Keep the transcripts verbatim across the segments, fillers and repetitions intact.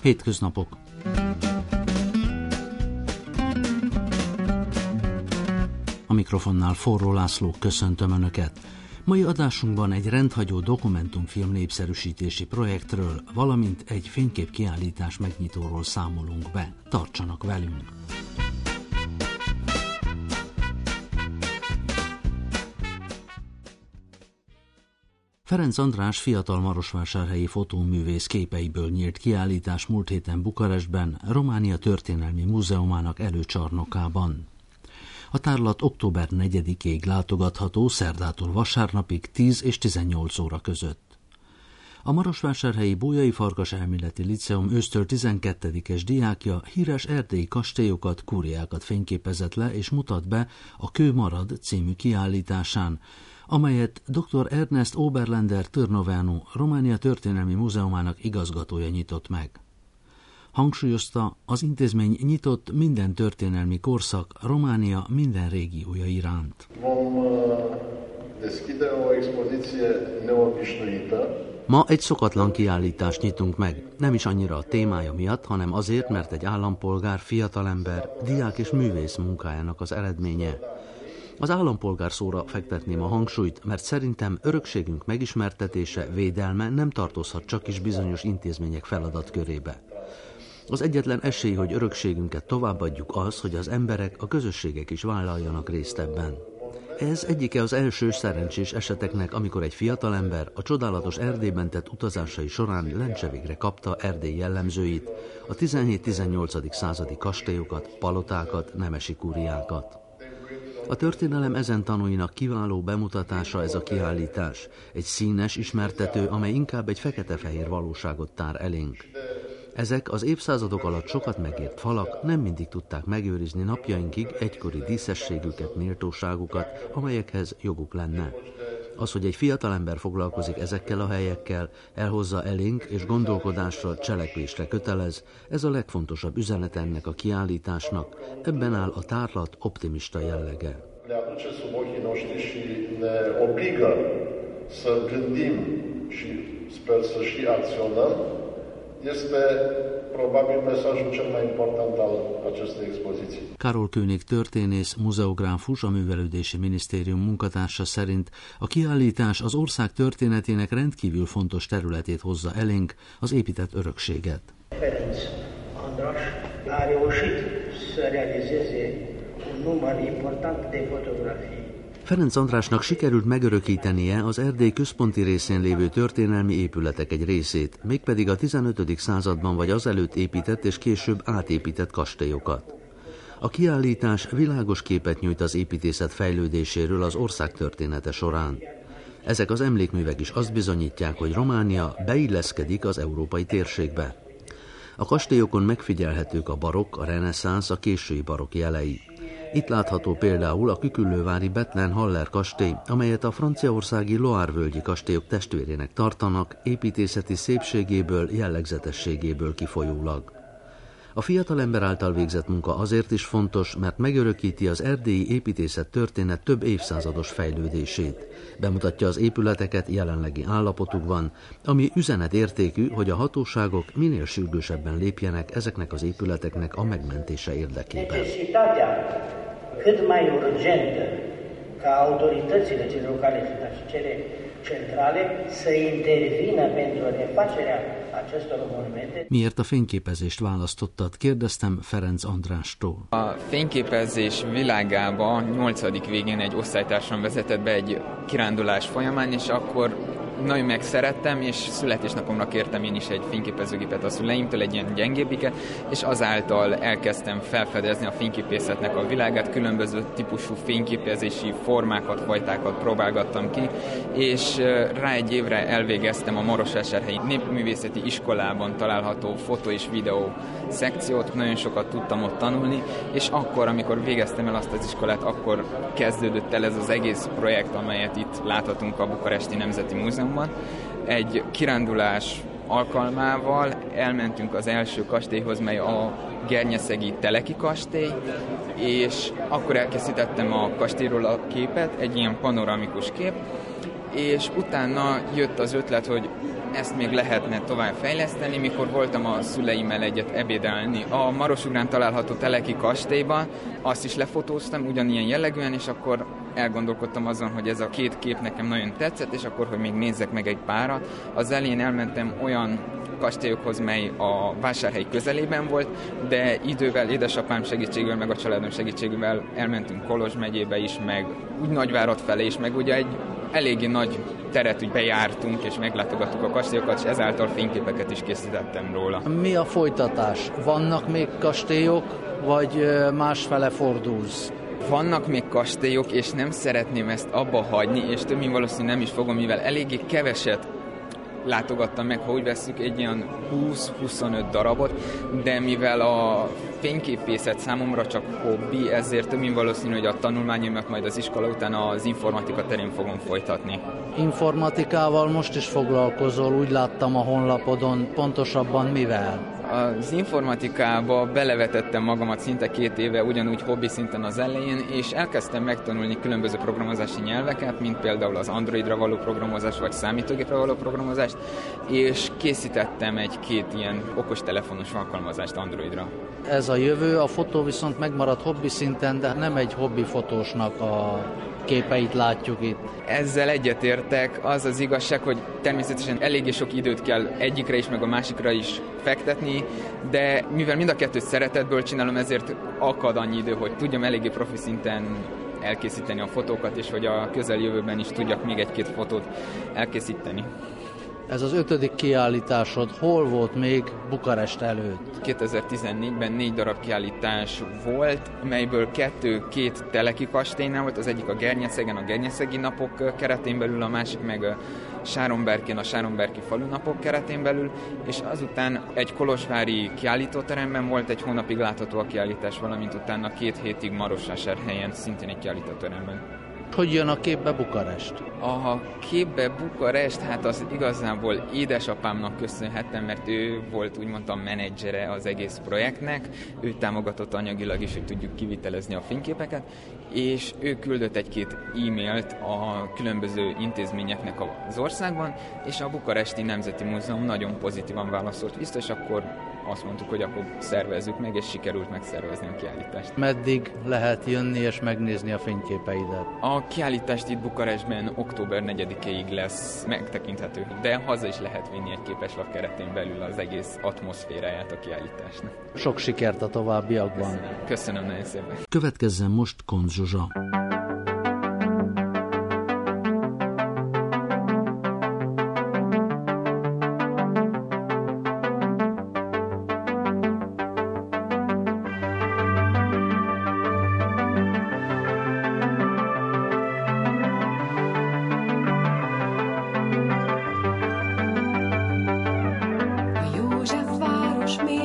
Hétköznapok. A mikrofonnál Forró László, köszöntöm Önöket. Mai adásunkban egy rendhagyó dokumentumfilm népszerűsítési projektről, valamint egy fényképkiállítás megnyitóról számolunk be. Tartsanak velünk! Ferenc András fiatal marosvásárhelyi fotóművész képeiből nyílt kiállítás múlt héten Bukarestben, Románia Történelmi Múzeumának előcsarnokában. A tárlat október negyedikéig látogatható, szerdától vasárnapig tíz és tizennyolc óra között. A marosvásárhelyi Bolyai Farkas Elméleti Liceum ősztől tizenkettedikes diákja híres erdélyi kastélyokat, kúriákat fényképezett le és mutat be a Kő marad című kiállításán, amelyet dr. Ernest Oberländer Târnoveanu, Románia Történelmi Múzeumának igazgatója nyitott meg. Hangsúlyozta, az intézmény nyitott minden történelmi korszak Románia minden régiója iránt. Ma egy szokatlan kiállítást nyitunk meg, nem is annyira a témája miatt, hanem azért, mert egy állampolgár, fiatalember, diák és művész munkájának az eredménye. Az állampolgár szóra fektetném a hangsúlyt, mert szerintem örökségünk megismertetése, védelme nem tartozhat csak is bizonyos intézmények feladatkörébe. Az egyetlen esély, hogy örökségünket továbbadjuk az, hogy az emberek, a közösségek is vállaljanak részt ebben. Ez egyike az első szerencsés eseteknek, amikor egy fiatalember a csodálatos Erdélyben tett utazásai során Lencsevégre kapta Erdély jellemzőit, a tizenhét-tizennyolcadik századi kastélyokat, palotákat, nemesi kúriákat. A történelem ezen tanúinak kiváló bemutatása ez a kiállítás, egy színes ismertető, amely inkább egy fekete-fehér valóságot tár elénk. Ezek az évszázadok alatt sokat megért falak nem mindig tudták megőrizni napjainkig egykori díszességüket, méltóságukat, amelyekhez joguk lenne. Az, hogy egy fiatalember foglalkozik ezekkel a helyekkel, elhozza elénk és gondolkodásra, cselekvésre kötelez, ez a legfontosabb üzenet ennek a kiállításnak, ebben áll a tárlat optimista jellege. Este probabil mesajul cel mai important al acestei expoziții. Karol König történész, muzeográfus, a Művelődési Minisztérium munkatársa szerint a kiállítás az ország történetének rendkívül fontos területét hozza elénk, az épített örökséget. Ferenc András a reușit să realizeze un număr important de fotografii. Ferenc Andrásnak sikerült megörökítenie az Erdély központi részén lévő történelmi épületek egy részét, mégpedig a tizenötödik században vagy azelőtt épített és később átépített kastélyokat. A kiállítás világos képet nyújt az építészet fejlődéséről az ország története során. Ezek az emlékművek is azt bizonyítják, hogy Románia beilleszkedik az európai térségbe. A kastélyokon megfigyelhetők a barokk, a reneszánsz, a késői barokk jelei. Itt látható például a küküllővári Bethlen Haller kastély, amelyet a franciaországi Loire-völgyi kastélyok testvérének tartanak, építészeti szépségéből, jellegzetességéből kifolyólag. A fiatalember által végzett munka azért is fontos, mert megörökíti az erdélyi építészet történet több évszázados fejlődését. Bemutatja az épületeket jelenlegi állapotukban, ami üzenetértékű, hogy a hatóságok minél sürgősebben lépjenek ezeknek az épületeknek a megmentése érdekében. Cât mai urgentă ca autoritățile cele locale și cele centrale să intervină pentru refacerea acestor monumente. Miért a fényképezést választottad? Kérdeztem Ferenc Andrástól. A fényképezés világába nyolcadik végén egy osztálytársam vezetett be egy kirándulás folyamán, és akkor nagyon megszerettem, és születésnapomra kértem én is egy fényképezőgépet a szüleimtől, egy ilyen gyengébbiket, és azáltal elkezdtem felfedezni a fényképészetnek a világát, különböző típusú fényképezési formákat, fajtákat próbálgattam ki, és rá egy évre elvégeztem a Marosvásárhelyi Népművészeti Iskolában található fotó és videó szekciót, nagyon sokat tudtam ott tanulni, és akkor, amikor végeztem el azt az iskolát, akkor kezdődött el ez az egész projekt, amelyet itt láthatunk a Bukaresti Nemzeti Múzeumban. Egy kirándulás alkalmával elmentünk az első kastélyhoz, mely a Gernyeszegi Teleki kastély, és akkor elkészítettem a kastélyról a képet, egy ilyen panoramikus kép, és utána jött az ötlet, hogy ezt még lehetne tovább fejleszteni, mikor voltam a szüleimmel egyet ebédelni. A Marosugrán található Teleki kastélyban azt is lefotóztam ugyanilyen jellegűen, és akkor elgondolkodtam azon, hogy ez a két kép nekem nagyon tetszett, és akkor, hogy még nézzek meg egy párat. Az elején elmentem olyan kastélyokhoz, mely a vásárhely közelében volt, de idővel, édesapám segítségével, meg a családom segítségével elmentünk Kolozs megyébe is, meg úgy Nagyvárad felé is, meg ugye egy eléggé nagy teret úgy bejártunk, és meglátogattuk a kastélyokat, és ezáltal fényképeket is készítettem róla. Mi a folytatás? Vannak még kastélyok, vagy másfele fordulsz? Vannak még kastélyok, és nem szeretném ezt abba hagyni, és többnyire valószínűleg nem is fogom, mivel eléggé keveset látogattam meg, ha úgy vesszük, egy ilyen húsz-huszonöt darabot, de mivel a fényképészet számomra csak hobbi, ezért többnyire valószínű, hogy a tanulmányomat majd az iskola után az informatika terén fogom folytatni. Informatikával most is foglalkozol, úgy láttam a honlapodon, pontosabban mivel? Az informatikába belevetettem magamat szinte két éve, ugyanúgy hobbi szinten az elején, és elkezdtem megtanulni különböző programozási nyelveket, mint például az Androidra való programozást, vagy számítógépre való programozást, és készítettem egy-két ilyen okostelefonos alkalmazást Androidra. Ez a jövő, a fotó viszont megmarad hobbi szinten, de nem egy hobbi fotósnak a képeit látjuk itt. Ezzel egyetértek, az az igazság, hogy természetesen eléggé sok időt kell egyikre is, meg a másikra is fektetni, de mivel mind a kettőt szeretetből csinálom, ezért akad annyi idő, hogy tudjam eléggé profi szinten elkészíteni a fotókat, és hogy a közeljövőben is tudjak még egy-két fotót elkészíteni. Ez az ötödik kiállításod hol volt még Bukarest előtt? kétezer-tizennégyben négy darab kiállítás volt, melyből kettő két teleki kastélynál volt, az egyik a Gernyeszegen, a Gernyeszegi napok keretén belül, a másik meg Sáronberkén, a Sáronberki falunapok keretén belül, és azután egy kolozsvári kiállítóteremben volt egy hónapig látható a kiállítás, valamint utána két hétig Marosvásárhelyen, szintén egy kiállítóteremben. Hogy jön a képbe Bukarest? A képbe Bukarest, hát az igazából édesapámnak köszönhettem, mert ő volt úgymond a menedzsere az egész projektnek, ő támogatott anyagilag is, hogy tudjuk kivitelezni a fényképeket, és ő küldött egy-két e-mailt a különböző intézményeknek az országban, és a Bukaresti Nemzeti Múzeum nagyon pozitívan válaszolt vissza, és akkor azt mondtuk, hogy akkor szervezzük meg, és sikerült megszervezni a kiállítást. Meddig lehet jönni és megnézni a fényképeidet? A kiállítást itt Bukarestben október negyedikéig lesz megtekinthető, de haza is lehet vinni egy képeslap keretén belül az egész atmoszféráját a kiállításnak. Sok sikert a továbbiakban! Köszönöm, Köszönöm nagyon szépen! Következzen most Koncz Zsuzsa.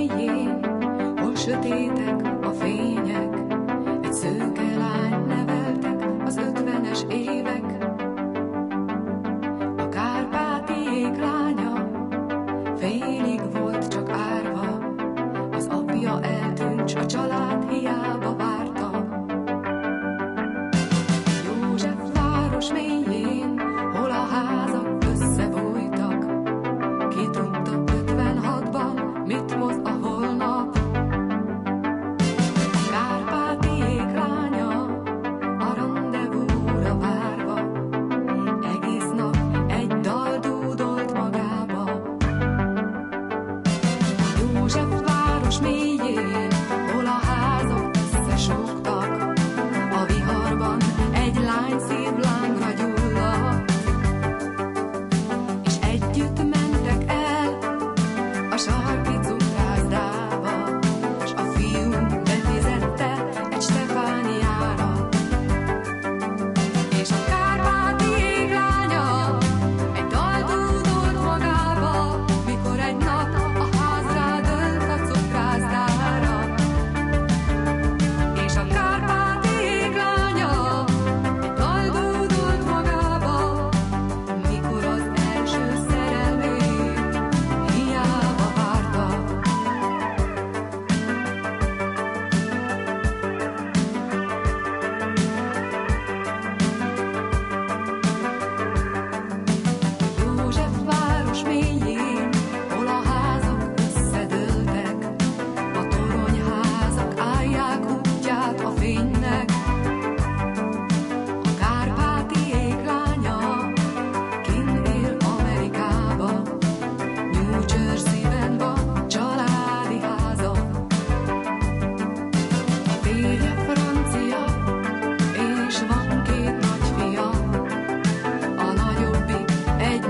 Sötétek a fények, egy szőke lány nevel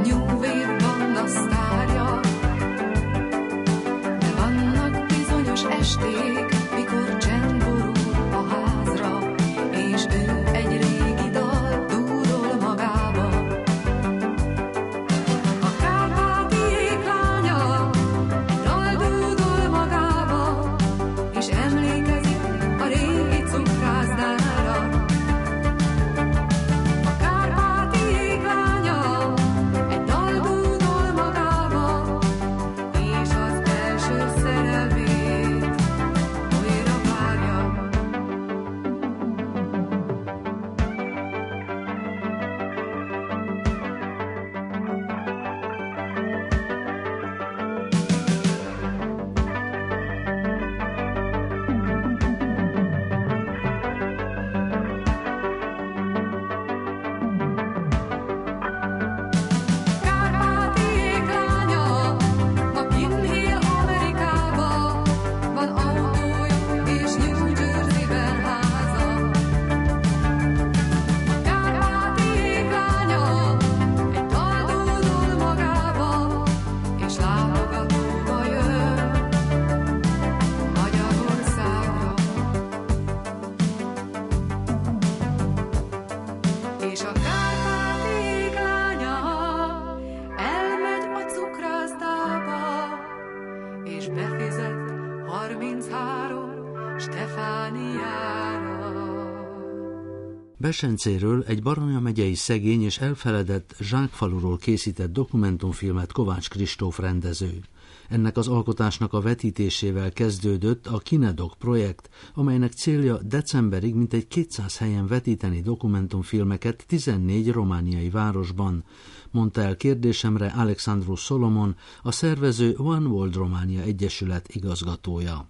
Besencéről, egy Baranya megyei szegény és elfeledett zsákfaluról készített dokumentumfilmet Kovács Kristóf rendező. Ennek az alkotásnak a vetítésével kezdődött a Kinedok projekt, amelynek célja decemberig mintegy kétszáz helyen vetíteni dokumentumfilmeket tizennégy romániai városban, mondta el kérdésemre Alexandru Solomon, a szervező One World Románia Egyesület igazgatója.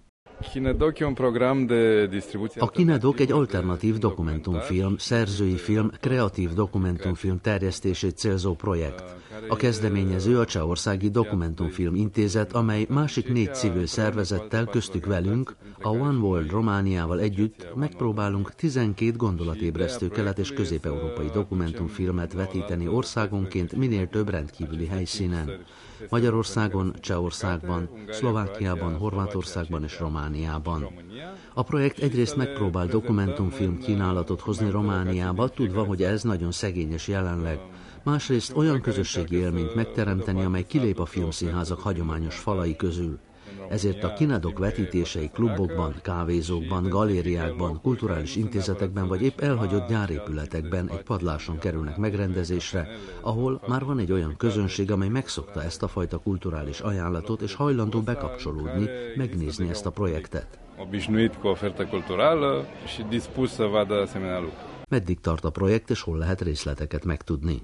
A Kinedok egy alternatív dokumentumfilm, szerzői film, kreatív dokumentumfilm terjesztését célzó projekt. A kezdeményező a Csehországi Dokumentumfilm Intézet, amely másik négy civil szervezettel, köztük velünk, a One World Romániával együtt megpróbálunk tizenkét gondolatébresztő kelet- és közép-európai dokumentumfilmet vetíteni országonként minél több rendkívüli helyszínen. Magyarországon, Csehországban, Szlovákiában, Horvátországban és Romániában. A projekt egyrészt megpróbál dokumentumfilm kínálatot hozni Romániába, tudva, hogy ez nagyon szegényes jelenleg. Másrészt olyan közösségi élményt megteremteni, amely kilép a filmszínházak hagyományos falai közül. Ezért a Kinedok vetítései klubokban, kávézókban, galériákban, kulturális intézetekben vagy épp elhagyott gyárépületekben egy padláson kerülnek megrendezésre, ahol már van egy olyan közönség, amely megszokta ezt a fajta kulturális ajánlatot és hajlandó bekapcsolódni, megnézni ezt a projektet. Meddig tart a projekt, és hol lehet részleteket megtudni?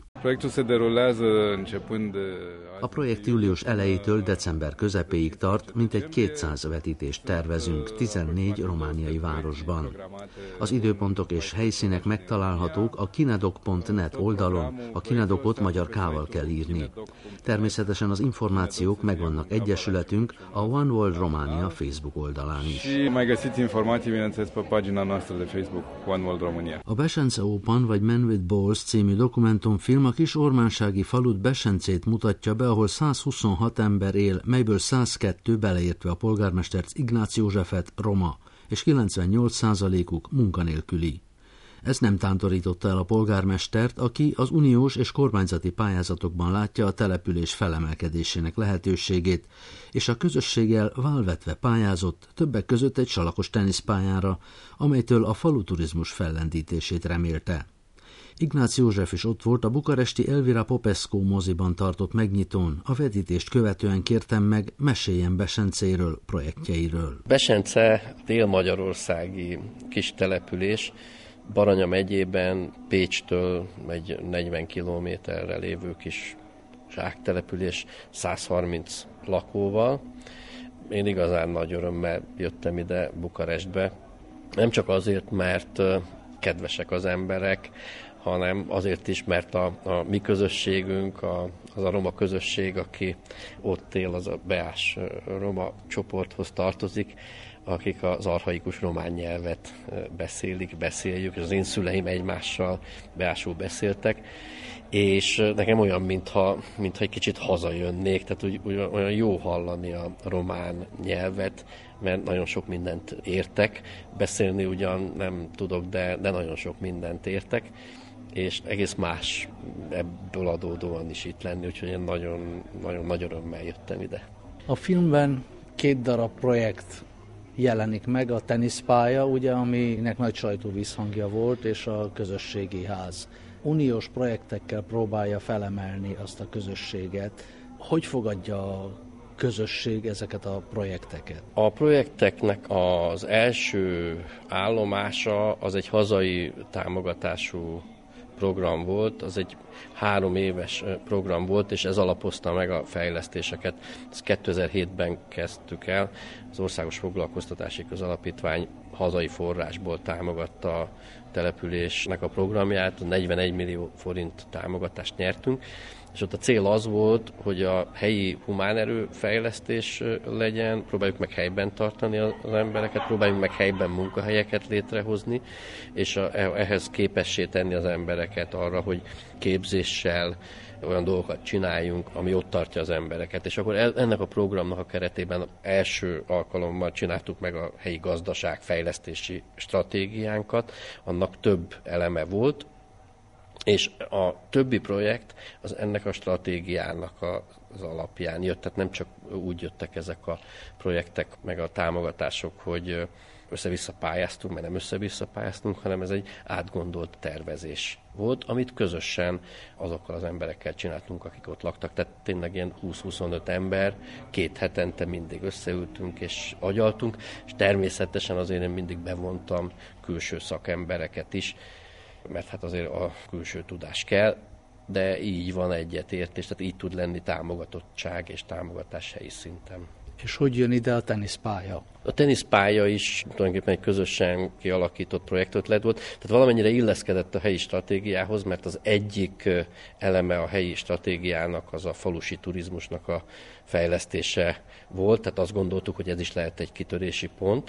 A projekt július elejétől december közepéig tart, mintegy kétszáz vetítést tervezünk tizennégy romániai városban. Az időpontok és helyszínek megtalálhatók a kinedok pont net oldalon, a Kinedokot magyar K-val kell írni. Természetesen az információk megvannak egyesületünk a One World Romania Facebook oldalán is. A Besence Open vagy Men with Balls című dokumentumfilm a kis ormánsági falut Besencét mutatja be, ahol száz huszonhat ember él, melyből száz kettő, beleértve a polgármestert Ignác Józsefet, roma, és kilencvennyolc százalékuk munkanélküli. Ez nem tántorította el a polgármestert, aki az uniós és kormányzati pályázatokban látja a település felemelkedésének lehetőségét, és a közösséggel válvetve pályázott, többek között egy salakos teniszpályára, amelytől a faluturizmus fellendítését remélte. Ignác József is ott volt a bukaresti Elvira Popescu moziban tartott megnyitón. A vetítést követően kértem meg, meséljen Besencéről, projektjeiről. Besence dél-magyarországi kis település, Baranya megyében, Pécstől egy negyven kilométerre lévő kis zsáktelepülés száz harminc lakóval. Én igazán nagy örömmel jöttem ide Bukarestbe, nem csak azért, mert kedvesek az emberek, hanem azért is, mert a, a mi közösségünk, a, az a roma közösség, aki ott él, az a beás roma csoporthoz tartozik, akik az archaikus román nyelvet beszélik, beszéljük, és az én szüleim egymással beásul beszéltek, és nekem olyan, mintha, mintha egy kicsit hazajönnék, tehát úgy, úgy, olyan jó hallani a román nyelvet, mert nagyon sok mindent értek, beszélni ugyan nem tudok, de, de nagyon sok mindent értek, és egész más ebből adódóan is itt lenni, úgyhogy én nagyon, nagyon nagy örömmel jöttem ide. A filmben két darab projekt jelenik meg, a teniszpálya, ugye, aminek nagy sajtóvízhangja volt, és a közösségi ház. Uniós projektekkel próbálja felemelni azt a közösséget. Hogy fogadja a közösség ezeket a projekteket? A projekteknek az első állomása az egy hazai támogatású program volt, az egy három éves program volt, és ez alapozta meg a fejlesztéseket. Ezt kétezer-hétben kezdtük el, az Országos Foglalkoztatási Közalapítvány hazai forrásból támogatta a településnek a programját, negyvenegy millió forint támogatást nyertünk, és ott a cél az volt, hogy a helyi humánerő fejlesztés legyen, próbáljuk meg helyben tartani az embereket, próbáljuk meg helyben munkahelyeket létrehozni, és a, ehhez képessé tenni az embereket arra, hogy képzéssel olyan dolgokat csináljunk, ami ott tartja az embereket. És akkor ennek a programnak a keretében első alkalommal csináltuk meg a helyi gazdaság fejlesztési stratégiánkat, annak több eleme volt, és a többi projekt az ennek a stratégiának az alapján jött, tehát nem csak úgy jöttek ezek a projektek, meg a támogatások, hogy össze-vissza pályáztunk, mert nem össze-vissza pályáztunk, hanem ez egy átgondolt tervezés volt, amit közösen azokkal az emberekkel csináltunk, akik ott laktak. Tehát tényleg ilyen húsz-huszonöt ember, két hetente mindig összeültünk és agyaltunk, és természetesen azért én mindig bevontam külső szakembereket is, mert hát azért a külső tudás kell, de így van egyetértés, tehát így tud lenni támogatottság és támogatás helyi szinten. És hogy jön ide a teniszpálya? A teniszpálya is tulajdonképpen egy közösen kialakított projektötlet volt, tehát valamennyire illeszkedett a helyi stratégiához, mert az egyik eleme a helyi stratégiának az a falusi turizmusnak a fejlesztése volt, tehát azt gondoltuk, hogy ez is lehet egy kitörési pont,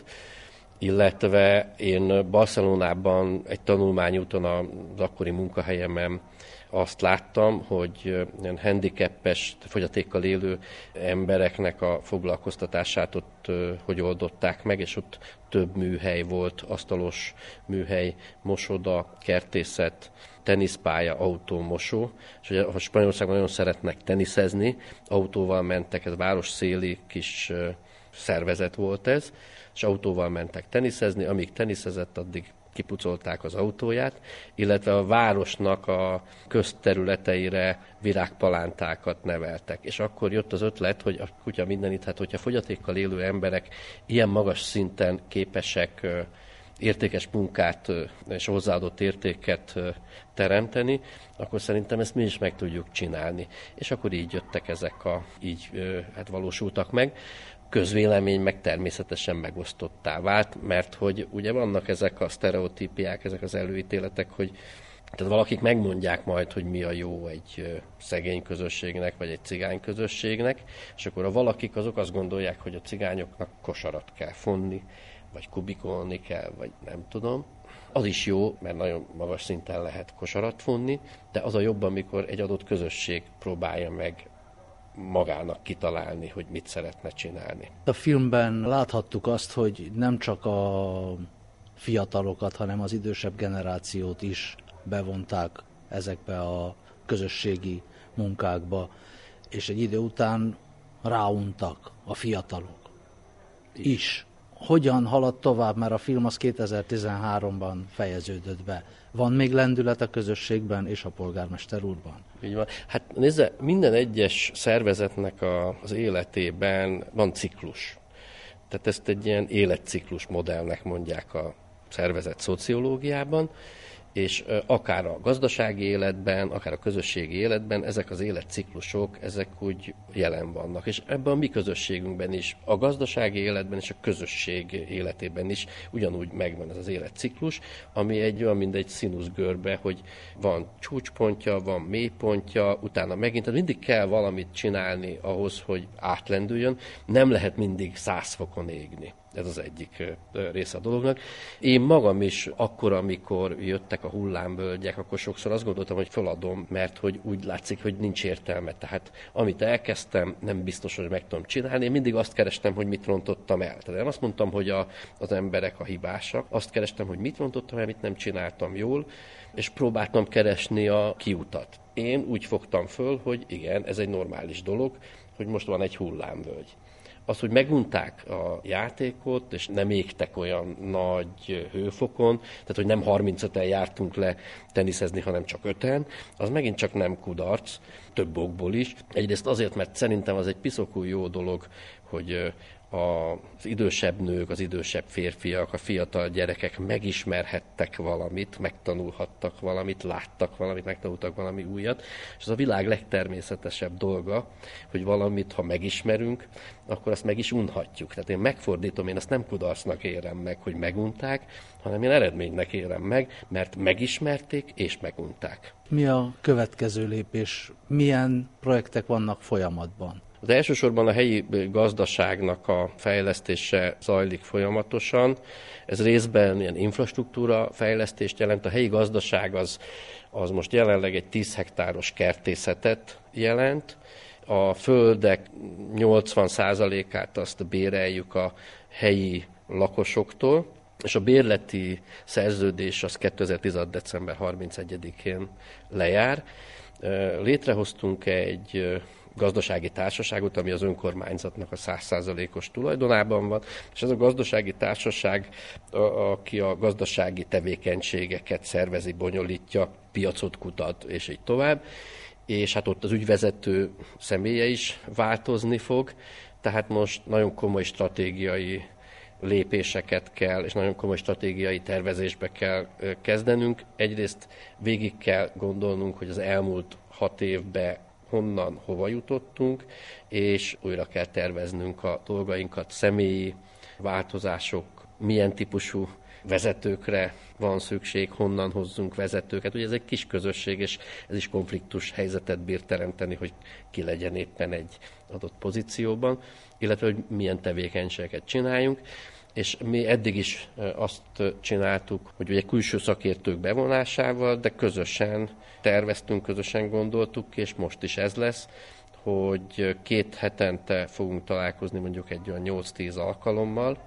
illetve én Barcelonában egy tanulmányúton az akkori munkahelyemen azt láttam, hogy ilyen handicappes, fogyatékkal élő embereknek a foglalkoztatását ott hogy oldották meg, és ott több műhely volt, asztalos műhely, mosoda, kertészet, teniszpálya, autómosó, és ugye a Spanyolországban nagyon szeretnek teniszezni, autóval mentek, ez városszéli kis szervezet volt ez, és autóval mentek teniszezni, amíg teniszezett, addig kipucolták az autóját, illetve a városnak a közterületeire virágpalántákat neveltek. És akkor jött az ötlet, hogy a kutya mindenit, hát hogyha fogyatékkal élő emberek ilyen magas szinten képesek értékes munkát és hozzáadott értéket teremteni, akkor szerintem ezt mi is meg tudjuk csinálni. És akkor így jöttek ezek a, így hát valósultak meg. Közvélemény meg természetesen megosztottá vált, mert hogy ugye vannak ezek a sztereotípiák, ezek az előítéletek, hogy tehát valakik megmondják majd, hogy mi a jó egy szegény közösségnek, vagy egy cigány közösségnek, és akkor a valakik azok azt gondolják, hogy a cigányoknak kosarat kell fonni, vagy kubikolni kell, vagy nem tudom. Az is jó, mert nagyon magas szinten lehet kosarat fonni, de az a jobb, amikor egy adott közösség próbálja meg magának kitalálni, hogy mit szeretne csinálni. A filmben láthattuk azt, hogy nem csak a fiatalokat, hanem az idősebb generációt is bevonták ezekbe a közösségi munkákba, és egy idő után ráuntak a fiatalok is. Hogyan halad tovább, mert a film az kétezer-tizenháromban fejeződött be. Van még lendület a közösségben és a polgármester úrban? Így van. Hát nézze, minden egyes szervezetnek a, az életében van ciklus. Tehát ezt egy ilyen életciklus modellnek mondják a szervezet szociológiában, és akár a gazdasági életben, akár a közösségi életben ezek az életciklusok, ezek úgy jelen vannak. És ebben a mi közösségünkben is, a gazdasági életben és a közösség életében is ugyanúgy megvan ez az életciklus, ami egy olyan, mint egy színuszgörbe, hogy van csúcspontja, van mélypontja, utána megint, tehát mindig kell valamit csinálni ahhoz, hogy átlendüljön, nem lehet mindig száz fokon égni. Ez az egyik része a dolognak. Én magam is akkor, amikor jöttek a hullámvölgyek, akkor sokszor azt gondoltam, hogy feladom, mert hogy úgy látszik, hogy nincs értelme. Tehát amit elkezdtem, nem biztos, hogy meg tudom csinálni. Én mindig azt kerestem, hogy mit rontottam el. Tehát én azt mondtam, hogy a, az emberek a hibásak. Azt kerestem, hogy mit rontottam el, mit nem csináltam jól, és próbáltam keresni a kiutat. Én úgy fogtam föl, hogy igen, ez egy normális dolog, hogy most van egy hullámvölgy. Az, hogy megunták a játékot, és nem égtek olyan nagy hőfokon, tehát, hogy nem harmincöten jártunk le teniszezni, hanem csak öten, az megint csak nem kudarc, több okból is. Egyrészt azért, mert szerintem az egy piszokú jó dolog, hogy az idősebb nők, az idősebb férfiak, a fiatal gyerekek megismerhettek valamit, megtanulhattak valamit, láttak valamit, megtanultak valami újat, és ez a világ legtermészetesebb dolga, hogy valamit, ha megismerünk, akkor azt meg is unhatjuk. Tehát én megfordítom, én azt nem kudarcnak érem meg, hogy megunták, hanem én eredménynek érem meg, mert megismerték és megunták. Mi a következő lépés? Milyen projektek vannak folyamatban? Az elsősorban a helyi gazdaságnak a fejlesztése zajlik folyamatosan. Ez részben ilyen infrastruktúra fejlesztést jelent. A helyi gazdaság az, az most jelenleg egy tíz hektáros kertészetet jelent. A földek nyolcvan százalékát azt béreljük a helyi lakosoktól, és a bérleti szerződés az kétezer-tizenhat. december harmincegyedikén lejár. Létrehoztunk egy gazdasági társaságot, ami az önkormányzatnak a száz százalékos tulajdonában van, és ez a gazdasági társaság, a, aki a gazdasági tevékenységeket szervezi, bonyolítja, piacot kutat, és így tovább, és hát ott az ügyvezető személye is változni fog, tehát most nagyon komoly stratégiai lépéseket kell, és nagyon komoly stratégiai tervezésbe kell kezdenünk. Egyrészt végig kell gondolnunk, hogy az elmúlt hat évben honnan, hova jutottunk, és újra kell terveznünk a dolgainkat, személyi változások, milyen típusú vezetőkre van szükség, honnan hozzunk vezetőket. Ugye ez egy kis közösség, és ez is konfliktus helyzetet bír teremteni, hogy ki legyen éppen egy adott pozícióban, illetve hogy milyen tevékenységeket csináljunk. És mi eddig is azt csináltuk, hogy ugye külső szakértők bevonásával, de közösen terveztünk, közösen gondoltuk, és most is ez lesz, hogy két hetente fogunk találkozni mondjuk egy olyan nyolc-tíz alkalommal,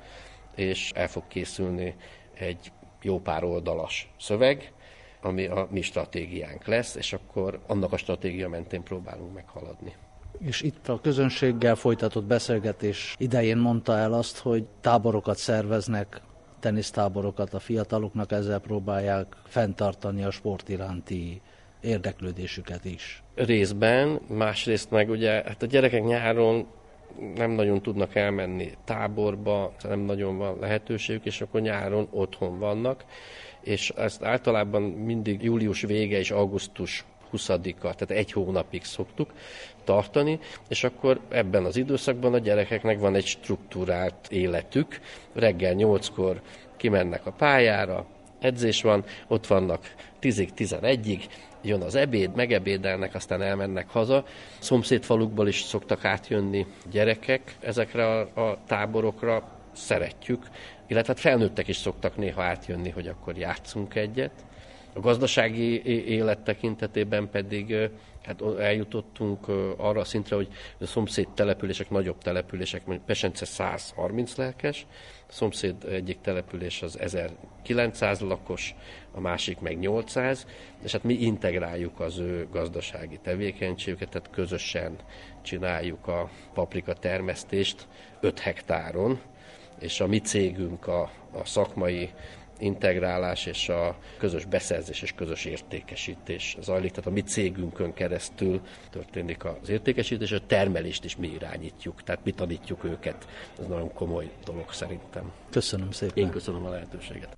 és el fog készülni egy jó pár oldalas szöveg, ami a mi stratégiánk lesz, és akkor annak a stratégia mentén próbálunk meghaladni. És itt a közönséggel folytatott beszélgetés idején mondta el azt, hogy táborokat szerveznek, tenisztáborokat a fiataloknak, ezzel próbálják fenntartani a sport iránti érdeklődésüket is. Részben, másrészt meg ugye hát a gyerekek nyáron nem nagyon tudnak elmenni táborba, nem nagyon van lehetőségük, és akkor nyáron otthon vannak, és ezt általában mindig július vége és augusztus huszadika, tehát egy hónapig szoktuk tartani, és akkor ebben az időszakban a gyerekeknek van egy struktúrált életük. Reggel nyolckor kimennek a pályára, edzés van, ott vannak tízig, tizenegyig, jön az ebéd, megebédelnek, aztán elmennek haza. Szomszédfalukból is szoktak átjönni gyerekek ezekre a, a táborokra, szeretjük, illetve hát felnőttek is szoktak néha átjönni, hogy akkor játszunk egyet. A gazdasági élet tekintetében pedig hát eljutottunk arra a szintre, hogy a szomszéd települések, nagyobb települések, mondjuk Pesence száz harminc lelkes, a szomszéd egyik település az ezerkilencszáz lakos, a másik meg nyolcszáz, és hát mi integráljuk az ő gazdasági tevékenységüket, tehát közösen csináljuk a paprika termesztést öt hektáron, és a mi cégünk a, a szakmai integrálás és a közös beszerzés és közös értékesítés zajlik. Tehát a mi cégünkön keresztül történik az értékesítés, és a termelést is mi irányítjuk, tehát mi tanítjuk őket. Ez nagyon komoly dolog szerintem. Köszönöm szépen. Én köszönöm a lehetőséget.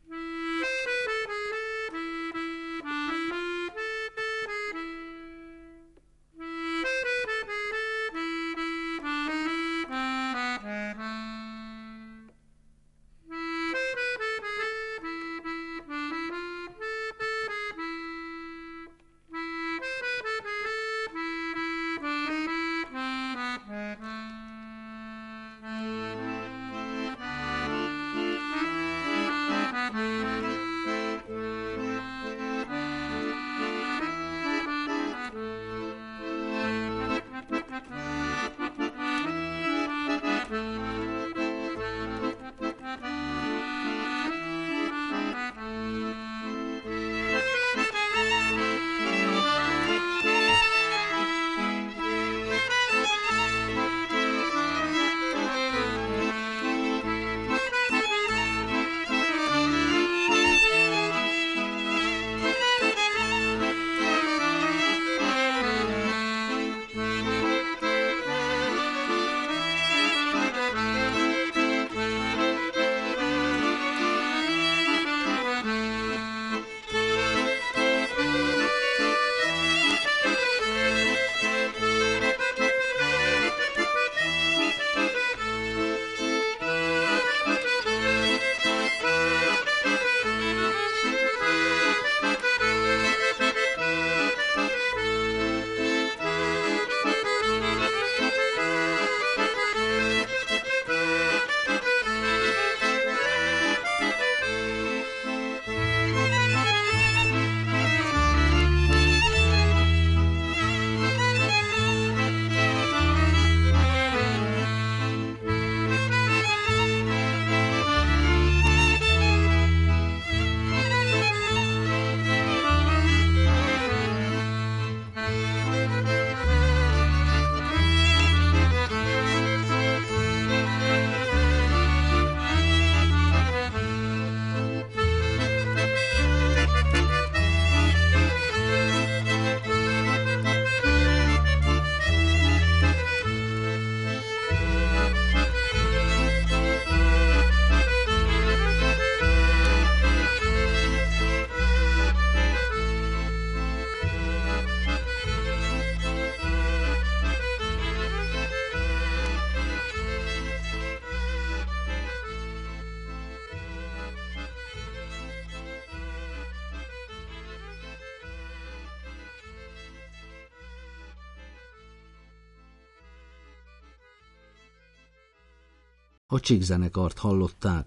a Csík zenekart hallották.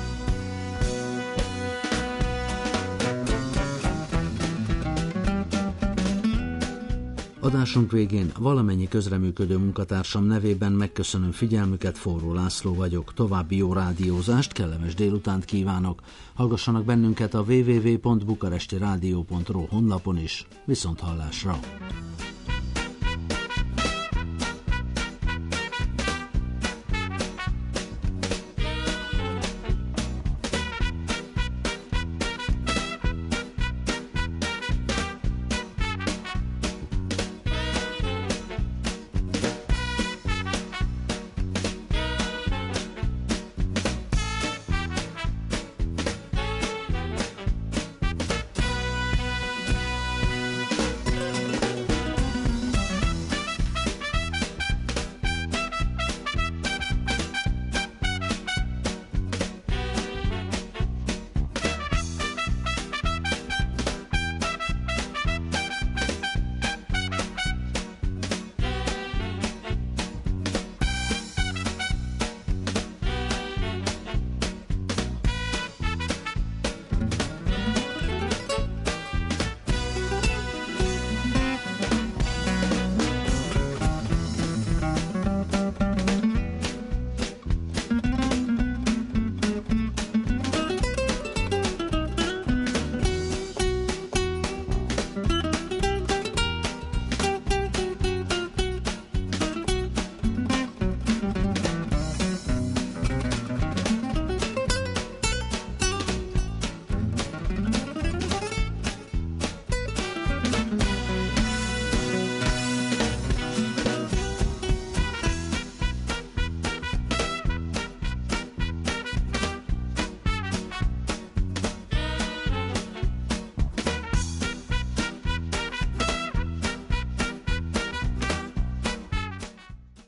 Adásunk végén valamennyi közreműködő munkatársam nevében megköszönöm figyelmüket, Forró László vagyok. További jó rádiózást, kellemes délutánt kívánok. Hallgassanak bennünket a double-u double-u double-u pont bukarestiradio pont ro honlapon is. Viszont hallásra!